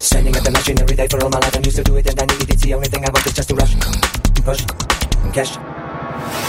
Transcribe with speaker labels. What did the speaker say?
Speaker 1: Standing at the machine every day for all my life. I'm used to do it and I need it. It's the only thing I want is just to rush, push, cash.